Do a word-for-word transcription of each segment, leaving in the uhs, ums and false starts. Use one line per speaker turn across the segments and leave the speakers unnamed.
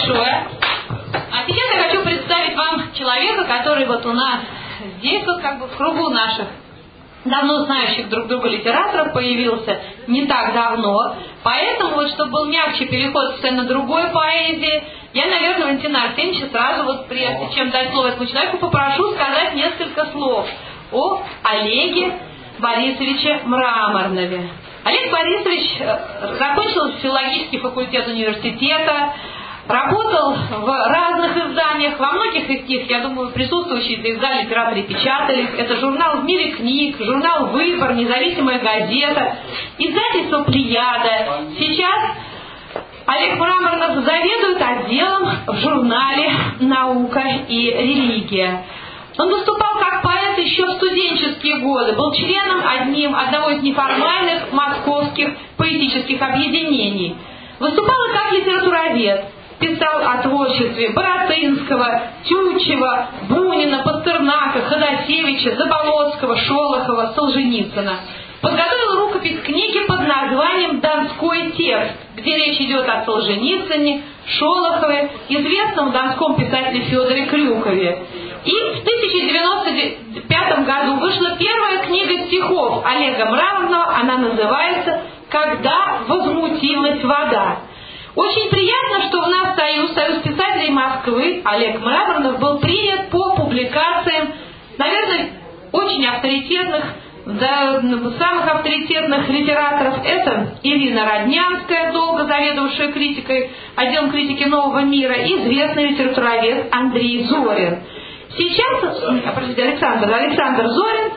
большое. А сейчас я хочу представить вам человека, который вот у нас здесь, вот как бы в кругу наших давно знающих друг друга литераторов появился не так давно. Поэтому, вот, чтобы был мягче переход в сцену другой поэзии, я, наверное, Валентина Арсеньевича сразу, вот прежде чем дать слово этому человеку, попрошу сказать несколько слов о Олеге Борисовиче Мраморнове. Олег Борисович закончил филологический факультет университета, работал в разных изданиях, во многих из них, я думаю, присутствующие здесь в зале литераторы печатались. Это журнал «В мире книг», журнал «Выбор», «Независимая газета», издательство «Плеяда». Сейчас Олег Мраморнов заведует отделом в журнале «Наука и религия». Он выступал как поэт еще в студенческие годы, был членом одним, одного из неформальных московских поэтических объединений. Выступал и как литературовед. Писал о творчестве Баратынского, Тютчева, Бунина, Пастернака, Ходосевича, Заболоцкого, Шолохова, Солженицына. Подготовил рукопись книги под названием «Донской текст», где речь идет о Солженицыне, Шолохове, известном донском писателе Федоре Крюкове. И в тысяча девятьсот девяносто пятом году вышла первая книга стихов Олега Мраморнова, она называется «Когда возмутилась вода». Очень приятно, что в наш союз, Союз писателей Москвы, Олег Мраморнов был принят по публикациям, наверное, очень авторитетных, да, самых авторитетных литераторов. Это Ирина Роднянская, долго заведовавшая критикой, отделом критики «Нового мира», и известный литературовед Андрей Зорин. Сейчас, простите, Александр, Александр Зорин,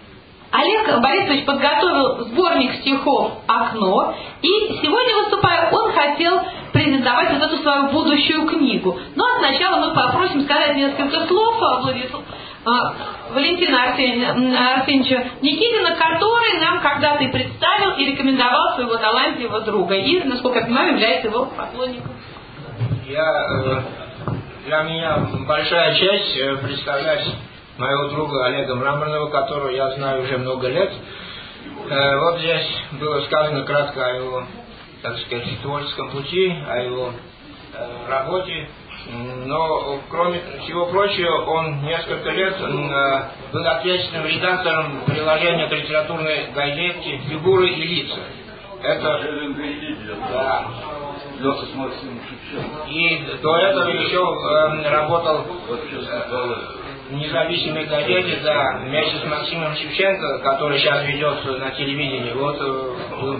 Олег Борисович подготовил сборник стихов «Окно», и сегодня, выступая, он хотел презентовать вот эту свою будущую книгу. Но сначала мы попросим сказать несколько слов Валентина Арсеньевича Никитина, который нам когда-то и представил, и рекомендовал своего талантливого друга, и, насколько я понимаю, является его поклонником.
Я, для меня большая честь представлять моего друга Олега Мраморнова, которого я знаю уже много лет. Э, вот здесь было сказано кратко о его, так сказать, творческом пути, о его э, работе. Но, кроме всего прочего, он несколько лет э, был ответственным редактором приложения к литературной газете «Фигуры и лица». Это... Да. И до этого еще э, работал э, в независимой газете, да, вместе с Максимом Шевченко, который сейчас ведет на телевидении. Вот э,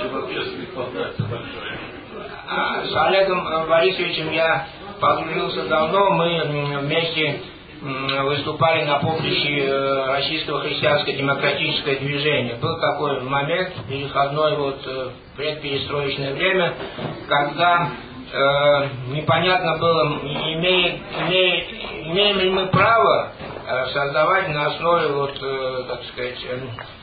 а с Олегом Борисовичем я подружился давно. Мы вместе выступали на поприще российского христианско-демократического движения. Был такой момент, переходное вот предперестроечное время, когда э, непонятно было, имеет, имеет, имеем ли мы право э, создавать на основе вот, э, так сказать, э,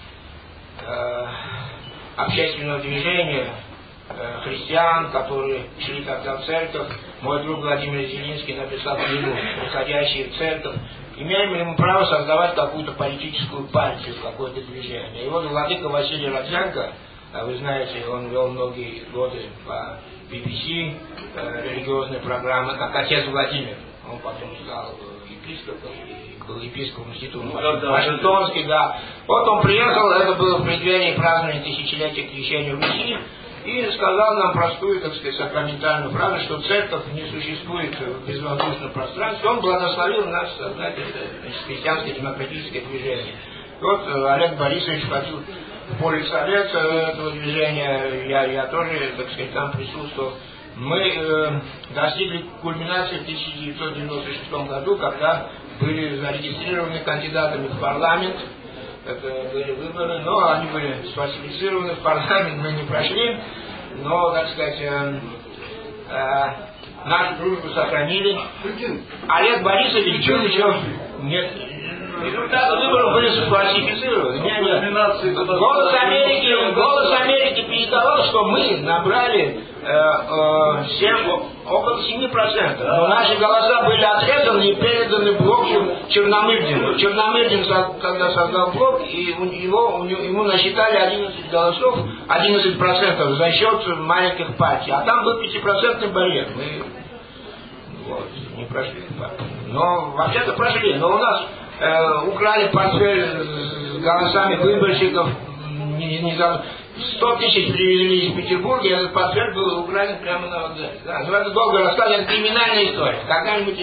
э, общественного движения э, христиан, которые шли тогда в церковь. Мой друг Владимир Зелинский написал книгу «Приходящие в церковь». Имеем ли мы право создавать какую-то политическую партию, какое-то движение? И вот владыка Василий Родзянко, вы знаете, он вел многие годы по би би си э, религиозные программы, как отец Владимир. Он потом стал епископом, и был епископом института Вашингтонский, да. Вот он приехал, это было в преддверии празднования тысячелетия крещения Руси, и сказал нам простую, так сказать, сакраментальную фразу, что церковь не существует в безвоздушном пространстве. Он благословил нас создать это христианское демократическое движение. Вот Олег Борисович входил в политсовет этого движения, я, я тоже, так сказать, там присутствовал. Мы э, достигли кульминации в тысяча девятьсот девяносто шестом году, когда были зарегистрированы кандидатами в парламент. Это были выборы, но они были сфальсифицированы, в парламент мы не прошли, но, так сказать, э, э, нашу дружбу сохранили. Олег Борисович был еще... Нет, результаты выборов были сфальсифицированы. Голос Америки, голос Америки передавал, что мы набрали э, э, семь, около семи процентов. Но наши голоса были отрезаны и переданы блоку Черномырдину. Черномырдин, когда создал блок, и его, ему насчитали одиннадцать голосов, одиннадцать процентов за счет маленьких партий. А там был пятипроцентный барьер. Мы Вот, не прошли. Но вообще-то прошли. Но у нас э, украли портфель с голосами выборщиков. Не, не за... сто тысяч привезли из Петербурга, и этот портфель был украден прямо на вокзале. Да, но это долго рассказывать, это криминальная история. Когда-нибудь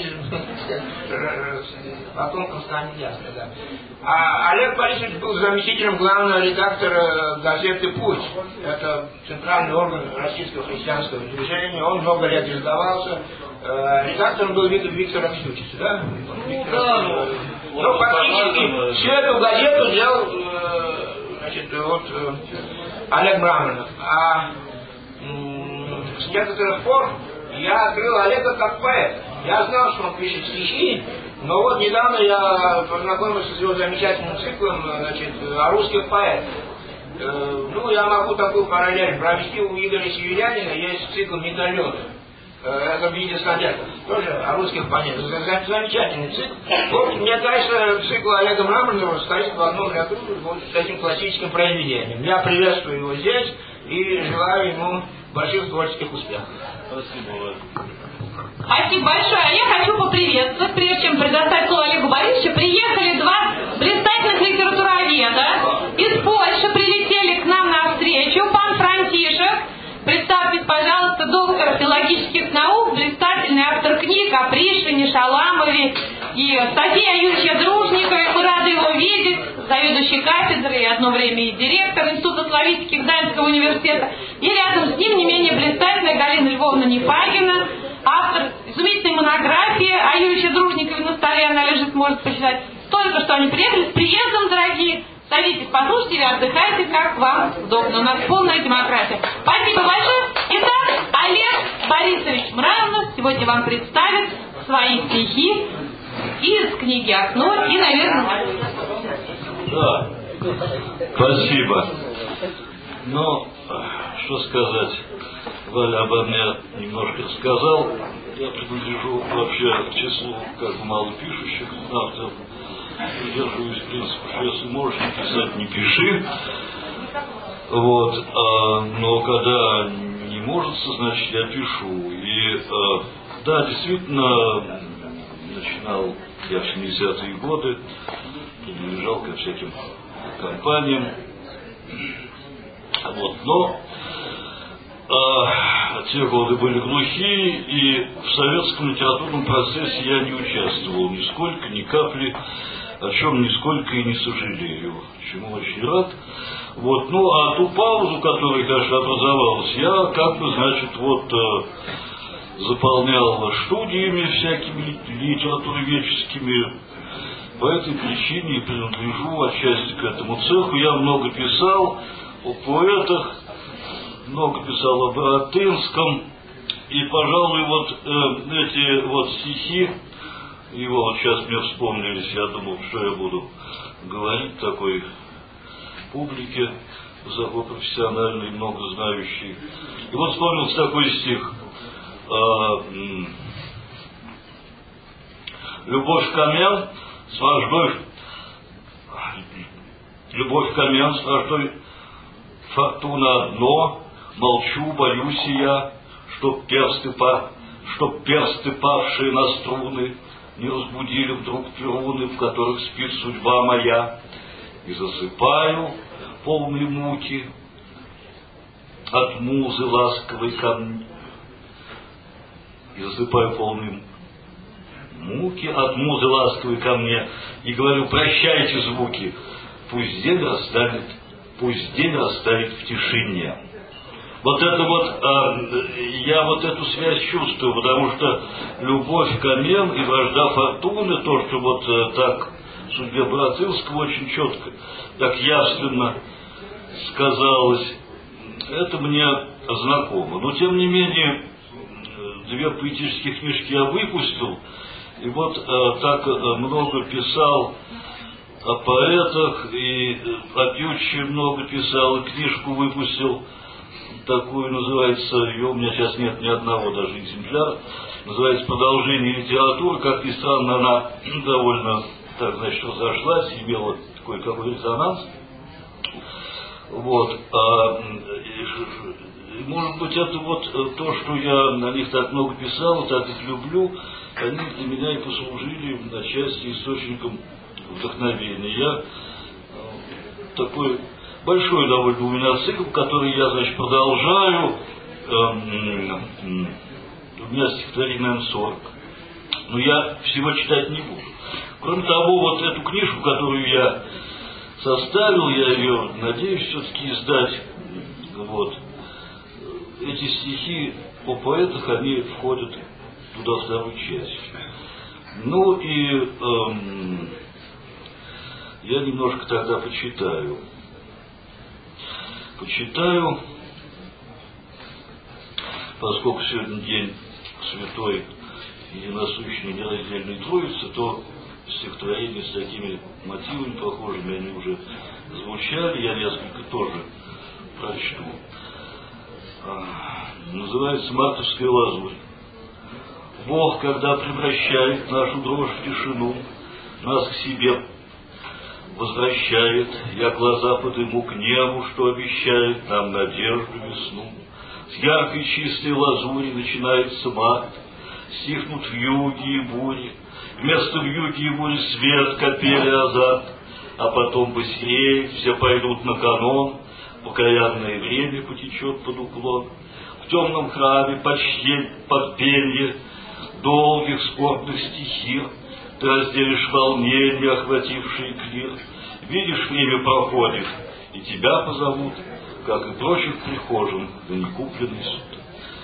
потомкам станет ясно, да. А Олег Борисович был заместителем главного редактора газеты «Путь». Это центральный орган российского христианского движения. Он много лет издавался. Редактором был Виктор, Виктор Аксютич, да?
Ну, да, ну,
ну, фактически всю эту газету делал, значит, вот Олег Мраморнов. А м- с некоторых пор я открыл Олега как поэта. Я знал, что он пишет стихи, но вот недавно я познакомился с его замечательным циклом, значит, о русских поэтах. Э, ну, я могу такую параллель провести. У Игоря Северянина есть цикл «Медальоны». Это в виде снарядов. Тоже о русских поэтах. Замечательный цикл. Вот, мне кажется, цикл Олега Мраморнова стоит в одном ряду вот с этим классическим произведением. Я приветствую его здесь и желаю ему больших творческих успехов.
Спасибо.
Спасибо большое. А я хочу поприветствовать, прежде чем предоставить слово Олегу Борисовичу, приехали два блистательных литературоведа. Из Польши прилетели к нам на встречу. Пан Франтишек, представьтесь, пожалуйста, доктор филологических наук, блистательный автор книг о Пришвине, Шаламове и София Юрьевича Дружникове. Мы рады его видеть, заведующий кафедрой и одно время и директор Института славистики Гданьского университета. И рядом с ним не менее блистательная Галина Львовна Нефагина, автор изумительной монографии о Юрьевиче Дружникове. На столе она лежит, может почитать. Только что они приехали. С приездом, дорогие! Садитесь, послушайте или отдыхайте, как вам удобно. У нас полная демократия. Спасибо большое. Итак, Олег Борисович Мраморнов сегодня вам представит свои стихи из книги «Окно» и, наверное...
Да, спасибо. Ну, что сказать, Валя обо мне немножко рассказал. Я принадлежу вообще к числу как бы малопишущих авторов. Придерживаюсь принципа, что если можешь не писать, не пиши. Вот, а, но когда не может, значит я пишу. И а, да, действительно, начинал я в семидесятые годы, принадлежал ко всяким компаниям. Вот, но а, те годы были глухие, и в советском литературном процессе я не участвовал нисколько, ни капли, о чем нисколько и не сожалею, чему очень рад. Вот, ну, а ту паузу, которая, конечно, образовалась, я как бы, значит, вот э, заполнял студиями всякими литературоведческими. По этой причине и принадлежу отчасти к этому цеху. Я много писал о поэтах, много писал о Боротынском, и, пожалуй, вот э, эти вот стихи, его вот сейчас мне вспомнились, я думал, что я буду говорить такой публике высокопрофессиональной, много знающей. И вот вспомнился такой стих. Любовь камен с враждой, любовь камен с враждой, фортуна одно, молчу, боюсь я, чтоб персты, па, чтоб персты, павшие на струны, не разбудили вдруг перуны, в которых спит судьба моя, и засыпаю полные муки от музы ласковой ко мне, и засыпаю полные муки от музы ласковой ко мне, и говорю: прощайте звуки, пусть день растает, пусть день растает в тишине. Вот это вот, я вот эту связь чувствую, потому что любовь камен и вражда фортуны, то, что вот так в судьбе Боротынского очень четко, так явственно сказалось, это мне знакомо. Но тем не менее, две поэтические книжки я выпустил, и вот так много писал о поэтах, и о Пьюче много писал, и книжку выпустил, такую называется, ее у меня сейчас нет ни одного даже экземпляра, называется «Продолжение литературы». Как ни странно, она довольно, так значит, разошлась, имела кое-какой резонанс. Вот. А может быть, это вот то, что я на них так много писал, так их люблю, они для меня и послужили отчасти источником вдохновения. Я такой большой довольно у меня цикл, который я, значит, продолжаю. Эм, у меня стихотворений, наверное, сорок. Но я всего читать не буду. Кроме того, вот эту книжку, которую я составил, я ее надеюсь все-таки издать. Вот. Эти стихи о поэтах, они входят туда вторую часть. Ну и эм, я немножко тогда почитаю. Почитаю, поскольку сегодня день Святой Единосущной Нераздельной Троицы, то стихотворения с такими мотивами похожими, они уже звучали, я несколько тоже прочту. Называется «Мартовская лазурь». Бог, когда превращает нашу дрожь в тишину, нас к себе возвращает, я глаза подыму к небу, что обещает нам надежду, весну. С яркой чистой лазури начинается март, стихнут вьюги и бури, вместо вьюги и бури свет, капели азарт, а потом быстрее все пойдут на канон, покаянное время потечет под уклон. В темном храме почти под пенье долгих скорбных стихир ты разделишь волнение, охватившие клир. Видишь, время проходит, и тебя позовут, как и прочих прихожан, на некупленный суд.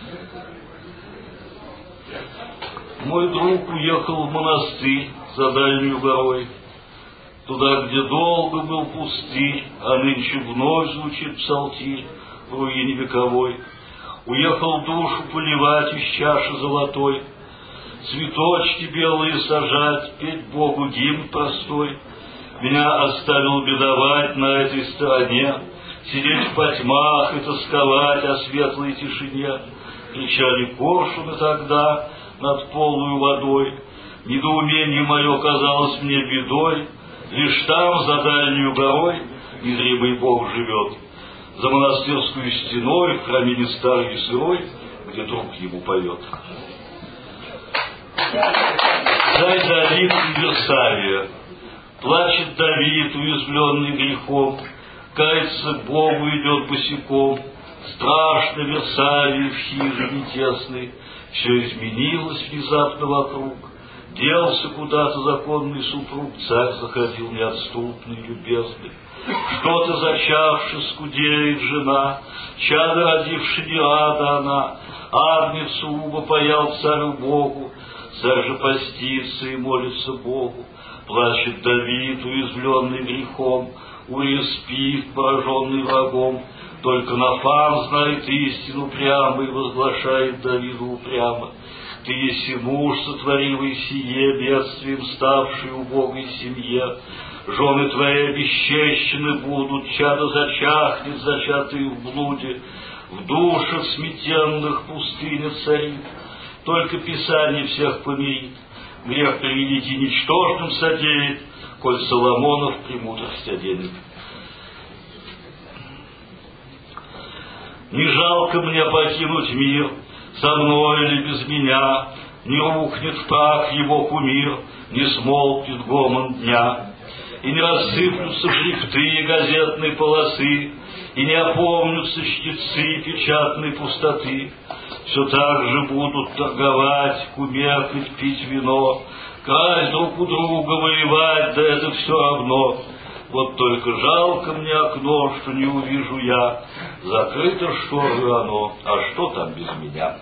Мой друг уехал в монастырь за дальнюю горой, туда, где долго был пустырь, а нынче вновь звучит псалтирь в руине вековой. Уехал душу поливать из чаши золотой, цветочки белые сажать, петь Богу гимн простой. Меня оставил бедовать на этой стороне, сидеть в потьмах и тосковать о светлой тишине. Кричали коршуны тогда над полную водой, недоумение мое казалось мне бедой. Лишь там, за дальнюю горой, незримый Бог живет, за монастырскую стеной, в храмине старой и сырой, где друг ему поет. Царь Давид и Версавия. Плачет Давид, уязвленный грехом, кается к Богу, идет босиком. Страшно Версавии в хижине тесной, все изменилось внезапно вокруг. Делся куда-то законный супруг, царь заходил неотступный, любезный. Что-то зачавши скудеет жена, чадо родивши не рада она. Агнецу уба паял царю Богу, царь же постится и молится Богу. Плачет Давид, уязвленный грехом, Урия спит, пораженный врагом. Только Нафан знает истину прямо и возглашает Давиду упрямо: ты еси муж, сотворивый сие, бедствием ставший убогой семье. Жены твои обесчещены будут, чадо зачахнет, зачатые в блуде. В душах сметенных пустыня царит, только Писание всех помирит. Грех приведите ничтожным содеет, коль Соломонов премудрость оденет. Не жалко мне покинуть мир, со мной или без меня, не рухнет в прах его кумир, не смолкнет гомон дня, и не рассыплются шрифты газетной полосы, и не опомнятся чтецы печатной пустоты. Все так же будут торговать, кумекать, пить вино, красть друг у друга, воевать, да это все равно. Вот только жалко мне окно, что не увижу я, закрыто шторою оно, а что там без меня?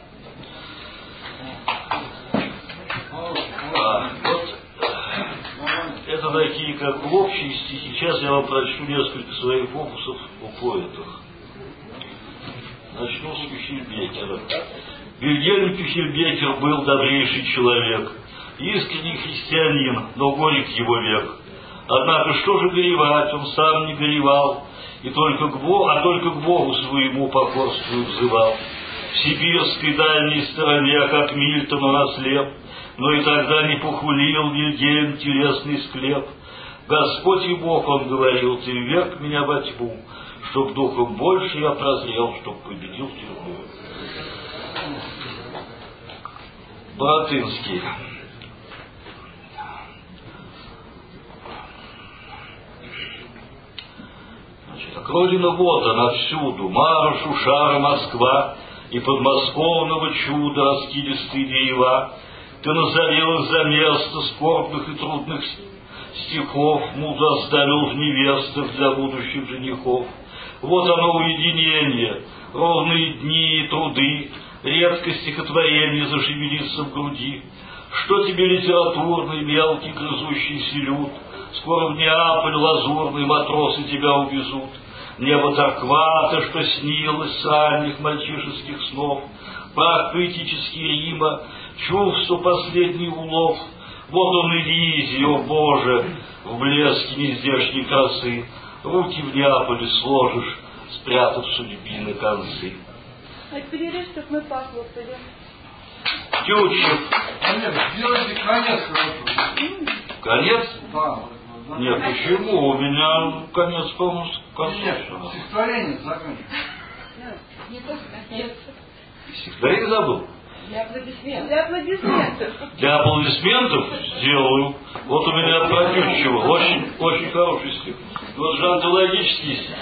А, вот это такие как общие стихи. Сейчас я вам прочту несколько своих фокусов о поэтах. Начну с Кюхельбекера. Вильгельм Кюхельбекер был добрейший человек, искренний христианин, но горек его век. Однако что же горевать, он сам не горевал, и только к Богу, а только к Богу своему покорствую взывал. В сибирской дальней стороне, как Мильтон, он ослеп, но и тогда не похулил Вильгельм телесный склеп. Господь и Бог, он говорил, ты вверг меня во тьму, чтоб духом больше я прозрел, чтоб победил тюрьму. Боротынский. Значит, родина вот она всюду, марш, Ушара, Москва, и подмосковного чуда раскидистые дерева. Ты назовел их за место скорбных и трудных стихов, музу оставил в невестах для будущих женихов. Вот оно уединение, ровные дни и труды, редкость стихотворения зашевелится в груди. Что тебе литературный, мелкий, грызущийся люд? Скоро в Неаполь лазурный матросы тебя увезут. Небо Торквата, что снилось с ранних мальчишеских снов, прах поэтический Рима, чувство последний улов. Вот он Элизий, о Боже, в блеске нездешней красы, руки в Неаполе сложишь, спрятав судьбины концы.
А перерыв, чтоб мы похлопали.
Тютчев.
Олег, сделайте конец хорошо.
Конец?
Да.
Нет, почему? У меня конец, по-моему,
Нет, стихотворение заканчивается.
Не только конец.
Стихотворение забыл?
Для аплодисментов. Для аплодисментов.
Для аплодисментов сделаю. Вот у меня про Тютчева. Очень, очень хороший стих. Вот же антологический стих.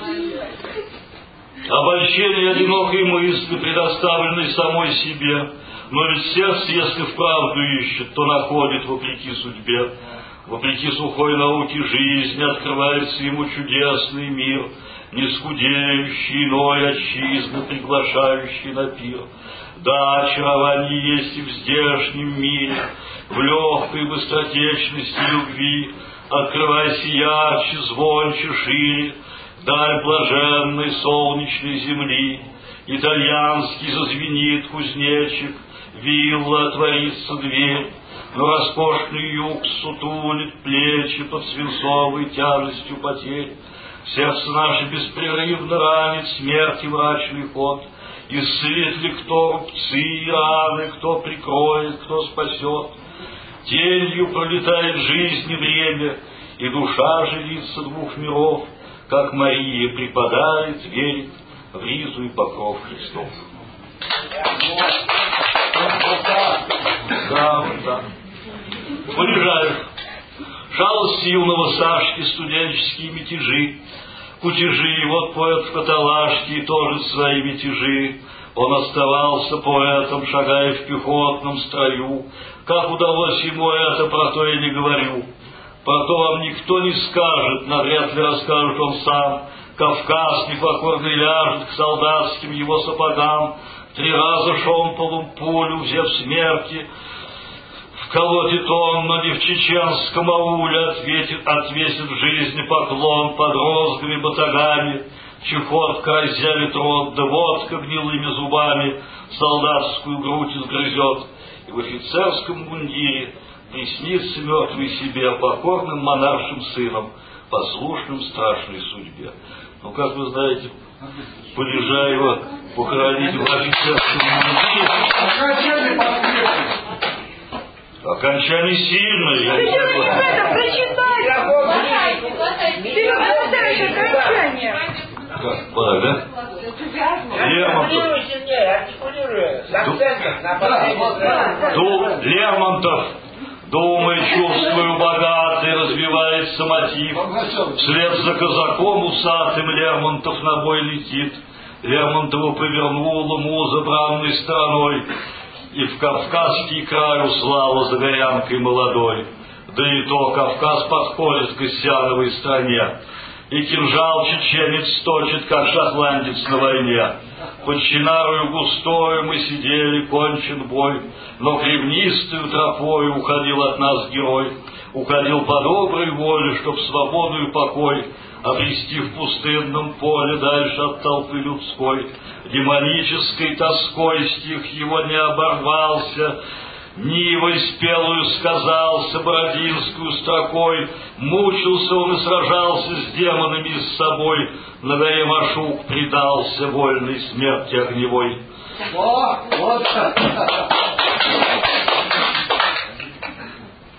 Обольщение одинокой мысли, предоставленной самой себе. Но ведь сердце, если вправду ищет, то находит вопреки судьбе. Вопреки сухой науке жизни открывается ему чудесный мир, не скудеющий иной отчизны, приглашающий на пир. Да, очарование есть и в здешнем мире, в легкой быстротечности любви. Открывайся ярче, звонче, шире, даль блаженной солнечной земли. Итальянский зазвенит кузнечик, вилла отворится дверь, но роскошный юг сутулит плечи под свинцовой тяжестью потерь. Сердце наше беспрерывно ранит смерти мрачный ход. Исцелит ли кто рубцы и раны, кто прикроет, кто спасет. Тенью пролетает жизнь и время, и душа жилится двух миров, как Мария преподает, верит в ризу и покров Христов. Да, да. Понижаешь. Жалости юного Сашки, студенческие мятежи, кутежи, вот поэт в каталажке и тоже свои мятежи. Он оставался поэтом, шагая в пехотном строю. Как удалось ему это, про то я не говорю. Про то вам никто не скажет, навряд ли расскажет он сам. Кавказ непокорный ляжет к солдатским его сапогам. Три раза шомполом пулю, взяв смерти, вколотит он, но не в чеченском ауле ответит, отвесит в жизни поклон под розгами батагами. Чехотка разъявит рот, да водка гнилыми зубами солдатскую грудь изгрызет. И в офицерском мундире приснится мертвый себе покорным монаршим сыном, послушным страшной судьбе. Ну, как вы знаете, Полежаева похоронить в офицерском мундире.
Окончание поспешно.
Окончание сильное. Я не
Почему не надо прочитать? Перемотаешь окончание.
Как, пора, да? Лермонтов. Ду, Лермонтов, думая, чувствую богатый, развивается мотив. Вслед за казаком усатым Лермонтов на бой летит. Лермонтова повернула муза бранной стороной и в Кавказский край услала за горянкой молодой. Да и то Кавказ подходит к Кассиановой стране, и кинжал чеченец точит, как шотландец на войне. Под чинарою густою мы сидели, кончен бой, но кривнистою тропою уходил от нас герой. Уходил по доброй воле, чтоб свободу и покой обрести в пустынном поле дальше от толпы людской. Демонической тоской стих его не оборвался, Нивой спелую сказался бородинскую строкой. Мучился он и сражался с демонами и с собой. На горе Машук предался вольной смерти огневой.
О, вот так.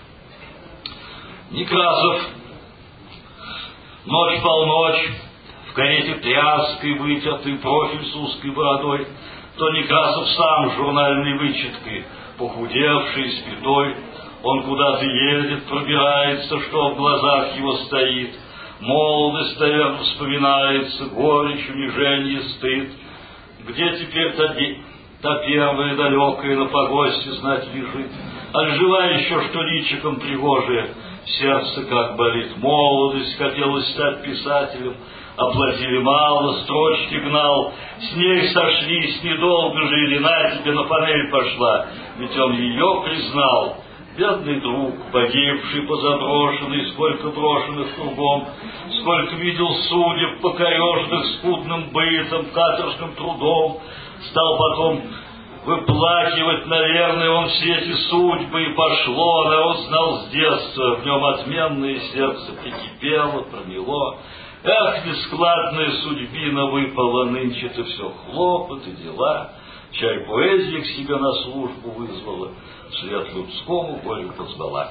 Некрасов. Ночь полночь. В карете тряской вытертый профиль с узкой бородой, то Некрасов сам с журнальной вычеткой, похудевший, спитой, он куда-то едет, пробирается, что в глазах его стоит. Молодость, наверное, вспоминается, горечь, унижение, стыд. Где теперь та, та первая далекая на погосте знать лежит? А жива еще, что личиком пригожее, сердце как болит. Молодость, хотелось стать писателем, оплатили мало, строчки гнал, с ней сошлись, недолго жили, на тебе на панель пошла, ведь он ее признал. Бедный друг, погибший, позаброшенный, сколько брошенных кругом, сколько видел судеб, покореженных скудным бытом, каторжным трудом, стал потом выплакивать, наверное, он все эти судьбы, и пошло, народ знал с детства, в нем отменное сердце прикипело, проняло. Эх, нескладная судьбина выпала нынче-то все, хлопоты, дела, чай поэзия к себе на службу вызвала, вслед людскому горю позвала.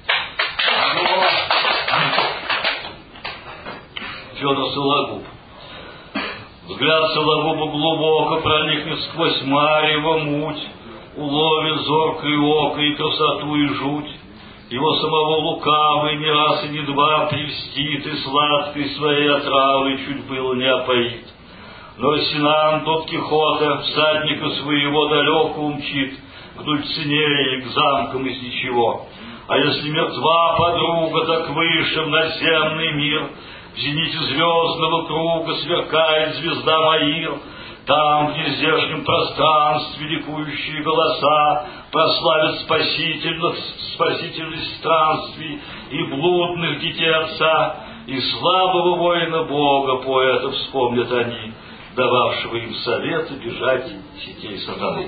Федор Сологуб. Взгляд Сологуба глубоко проникнет сквозь марево муть, уловит зоркое око и красоту и жуть. Его самого лукавый не раз и не два прельстит, и сладкой своей отравой чуть было не опоит. Но Синан, Дон Кихота, всадника своего далеко умчит, к Дульцинее и к замкам из ничего. А если мертва подруга, так выше в надземный мир, в зените звездного круга сверкает звезда Маир. Там, в нездешнем пространстве, ликующие голоса прославят спасительных, спасительных странствий и блудных детей Отца, и слабого воина Бога, поэта, вспомнят они, дававшего им советы бежать сетей сатаны.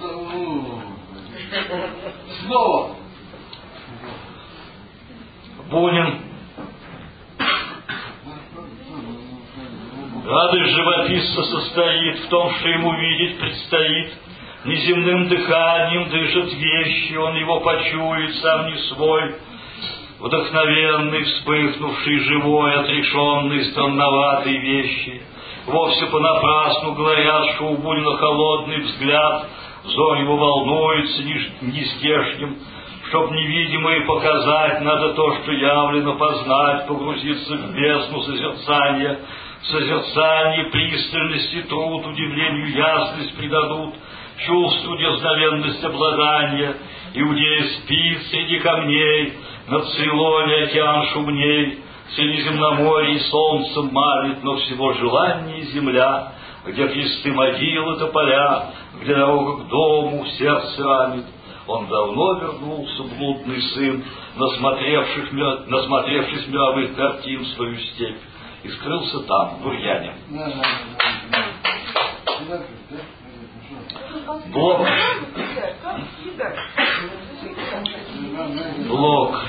Снова.
Бунин. Радость живописца состоит в том, что ему видеть предстоит. Неземным дыханием дышат вещи, он его почует, сам не свой. Вдохновенный, вспыхнувший, живой, отрешенный, странноватый вещи. Вовсе понапрасну говорят, что у Бунина холодный взгляд, взор его волнуется нездешним. Чтоб невидимое показать, надо то, что явлено познать, погрузиться в бездну созерцания. В созерцании пристальности труд, удивлению ясность придадут, чувству дерзновенность обладания. Иудея спит среди камней, над Цейлоне океан шумней, Средиземноморье солнцем манит, но всего желание земля, где кресты могилы тополя, где дорога к дому в сердце ранит. Он давно вернулся, блудный сын, насмотревших, насмотревшись мировых картин в свою степь, и скрылся там, в бурьяне. Блок. Блок.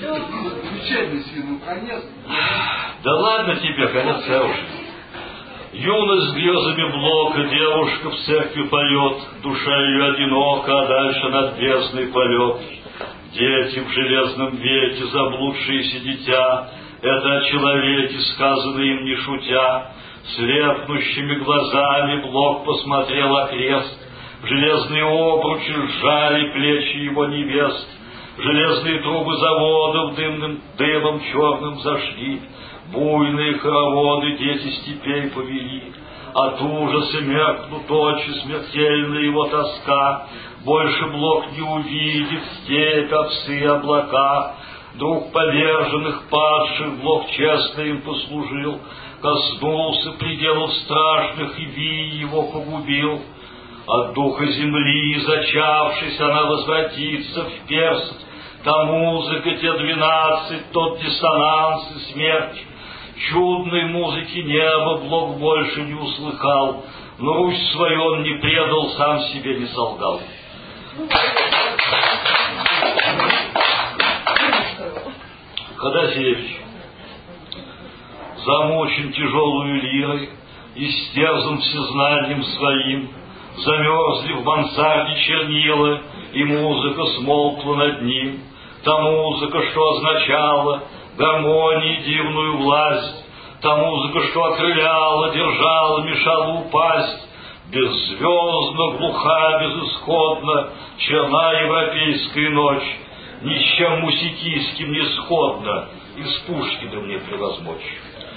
Да ладно тебе, конец хороший. Юность с грезами Блока, девушка в церкви поет, душа ее одинока, а дальше над бездной полет. Дети в железном веке, заблудшиеся дитя, это о человеке, сказано им не шутя. Слепнущими глазами Блок посмотрел окрест, в железные обручи сжали плечи его невест, железные трубы заводов дымным дымом черным зашли, буйные хороводы дети степей повели. От ужаса меркнут очи, смертельна его тоска, больше Блок не увидит степь, овсы, облака. Друг поверженных падших Блок честно им послужил, коснулся пределов страшных, и вий его погубил. От духа земли, зачавшись, она возвратится в перст. Та музыка, те двенадцать, тот диссонанс и смерть. Чудной музыки неба Блок больше не услыхал, но Русь свою он не предал, сам себе не солгал. Ходосевич, замучен тяжелую лирой, истерзан всезнанием своим, замерзли в мансарде чернила, и музыка смолкла над ним. Та музыка, что означала гармонии дивную власть, та музыка, что окрыляла, держала, мешала упасть. Беззвездно, глуха, безысходна, черна европейская ночь, ни с чем мусикийским не сходна, из Пушкина мне превозмочь.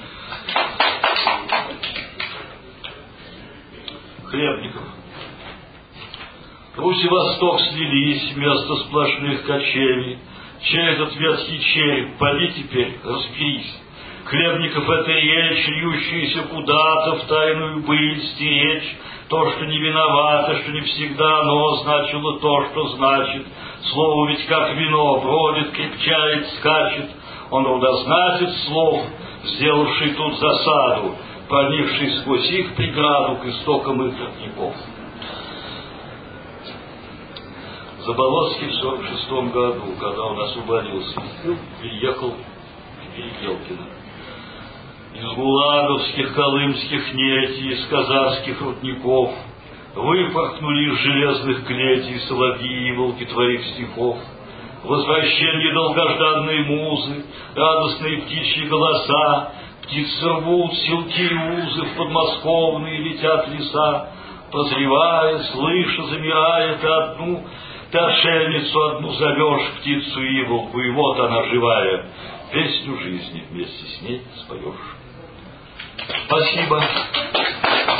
Хлебников. Русь и Восток слились вместо сплошных кочевий. Чей этот ветхий череп, поди теперь, разберись. Хлебников — это речь, льющаяся куда-то в тайную быль стеречь. То, что не виновато, что не всегда оно значило то, что значит. Слово ведь как вино, бродит, крепчает, скачет. Он родознатец слов, сделавший тут засаду, проникший сквозь их преграду к истокам их родников. Заболоцкий в сорок шестом году, когда он освободился, приехал в Перепелкино. Из гулаговских, колымских нетей, из казахских рудников выпорхнули из железных клетей соловьи и волки твоих стихов. Возвращение долгожданной музы, радостные птичьи голоса, птицы рвут селки и узы, в подмосковные летят леса. Прозревая, слыша, замирая, ты одну, ты отшельницу одну зовешь, птицу иволку, и вот она живая, песню жизни вместе с ней споешь. Спасибо.